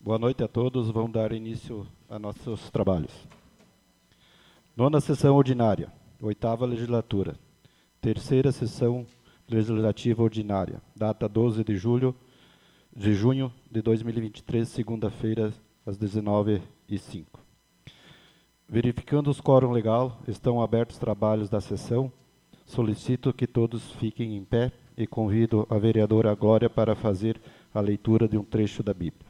Boa noite a todos. Vamos dar início a nossos trabalhos. Nona sessão ordinária, 8ª legislatura. Terceira sessão legislativa ordinária, data 12 de junho de 2023, segunda-feira, às 19h05. Verificando os quórum legal, estão abertos os trabalhos da sessão. Solicito que todos fiquem em pé e convido a vereadora Glória para fazer a leitura de um trecho da Bíblia.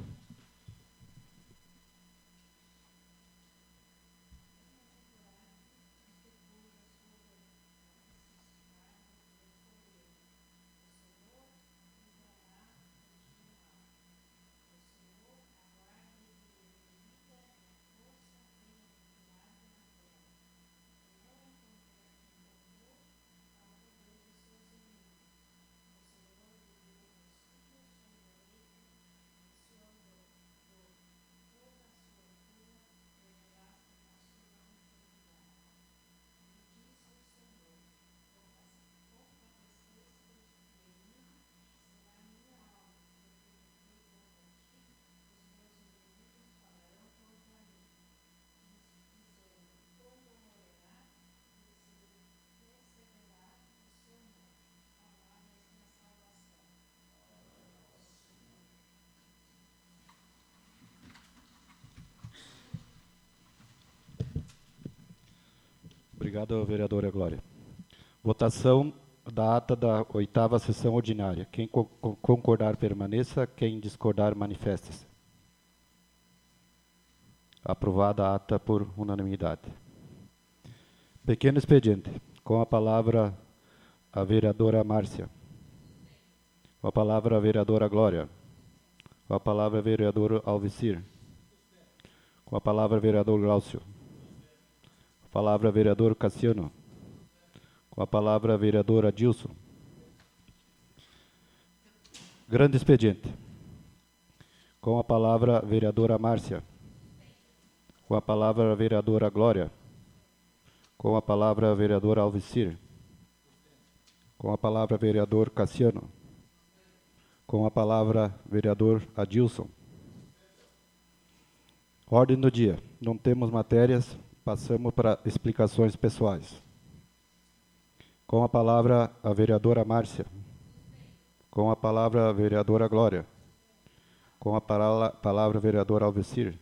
Obrigado, vereadora Glória. Votação da ata da 8ª sessão ordinária. Quem concordar, permaneça. Quem discordar, manifeste-se. Aprovada a ata por unanimidade. Pequeno expediente. Com a palavra a vereadora Márcia. Com a palavra a vereadora Glória. Com a palavra a vereador Alvicir. Com a palavra a vereador Glaucio. Com a palavra, vereador Cassiano. Com a palavra, vereador Adilson. Grande expediente. Com a palavra, vereadora Márcia. Com a palavra, vereadora Glória. Com a palavra, vereador Alvicir. Com a palavra, vereador Cassiano. Com a palavra, vereador Adilson. Ordem do dia. Não temos matérias. Passamos para explicações pessoais. Com a palavra, a vereadora Márcia. Com a palavra, a vereadora Glória. Com a palavra, a vereadora Alvicir.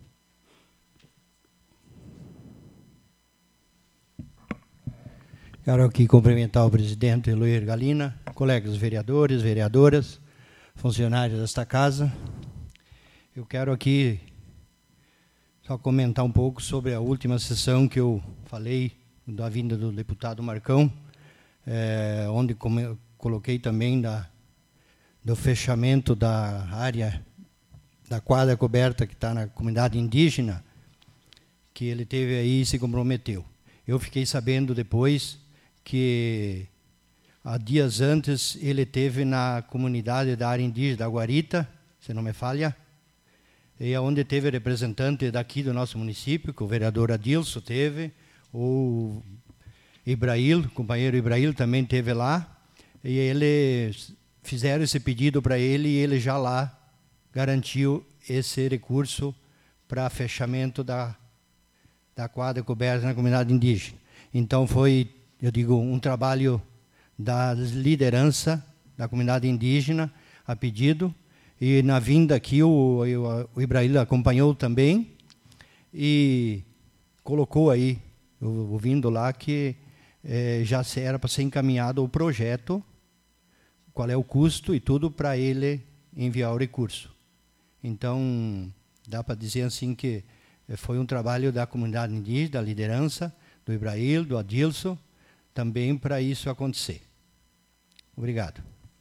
Quero aqui cumprimentar o presidente Luiz Galina, colegas vereadores, vereadoras, funcionários desta casa. Eu quero aqui só comentar um pouco sobre a última sessão que eu falei, da vinda do deputado Marcão, onde coloquei também do fechamento da área da quadra coberta que está na comunidade indígena, que ele teve aí e se comprometeu. Eu fiquei sabendo depois que, há dias antes, ele teve na comunidade da área indígena da Guarita, se não me falha, e onde teve representante daqui do nosso município, que o vereador Adilson teve, o Ibrail, o companheiro Ibrail também teve lá, e eles fizeram esse pedido para ele e ele já lá garantiu esse recurso para fechamento da quadra coberta na comunidade indígena. Então foi, eu digo, um trabalho da liderança da comunidade indígena a pedido. E na vinda aqui, o Ibrail acompanhou também e colocou aí, ouvindo lá, que já era para ser encaminhado o projeto, qual é o custo e tudo para ele enviar o recurso. Então, dá para dizer assim que foi um trabalho da comunidade indígena, da liderança, do Ibrail, do Adilson, também para isso acontecer. Obrigado.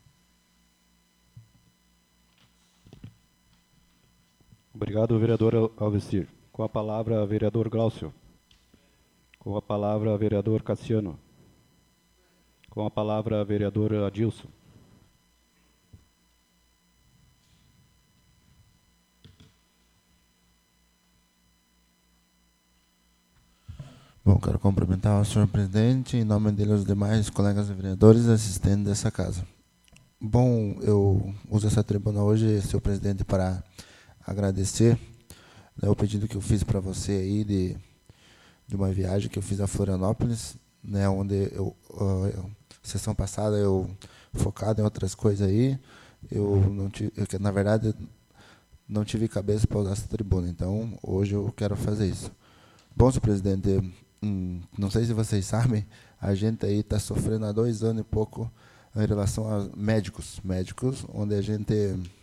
Obrigado, vereador Alvicir. Com a palavra, vereador Glaucio. Com a palavra, vereador Cassiano. Com a palavra, vereador Adilson. Bom, quero cumprimentar o senhor presidente, em nome dele os demais colegas vereadores e assistentes dessa casa. Bom, eu uso essa tribuna hoje, senhor presidente, para agradecer, né, o pedido que eu fiz para você aí de uma viagem que eu fiz a Florianópolis, né, onde sessão passada eu focado em outras coisas aí, na verdade não tive cabeça para usar essa tribuna, então hoje eu quero fazer isso. Bom, senhor presidente, não sei se vocês sabem, a gente aí está sofrendo há 2 anos e pouco em relação a médicos, onde a gente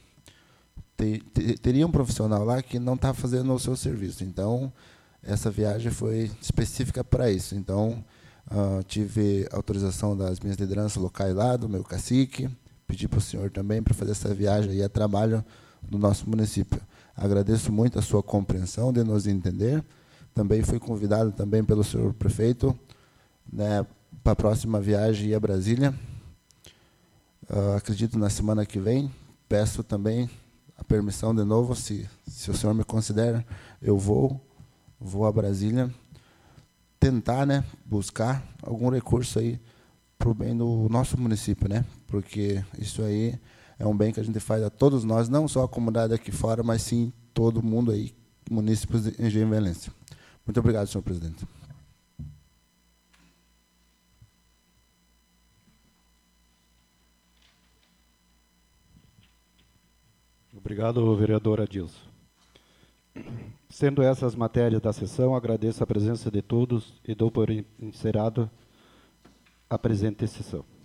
teria um profissional lá que não está fazendo o seu serviço. Então, essa viagem foi específica para isso. Então, tive autorização das minhas lideranças locais lá, do meu cacique, pedi para o senhor também para fazer essa viagem aí a trabalho do nosso município. Agradeço muito a sua compreensão de nos entender. Também fui convidado também pelo senhor prefeito, né, para a próxima viagem a Brasília. Acredito na semana que vem. Peço também a permissão de novo, se o senhor me considera, eu vou a Brasília tentar, né, buscar algum recurso aí para o bem do nosso município, né? Porque isso aí é um bem que a gente faz a todos nós, não só a comunidade aqui fora, mas sim todo mundo aí, munícipes de Engenho-Velhense. Muito obrigado, senhor presidente. Obrigado, vereador Adilson. Sendo essas matérias da sessão, agradeço a presença de todos e dou por encerrado a presente sessão.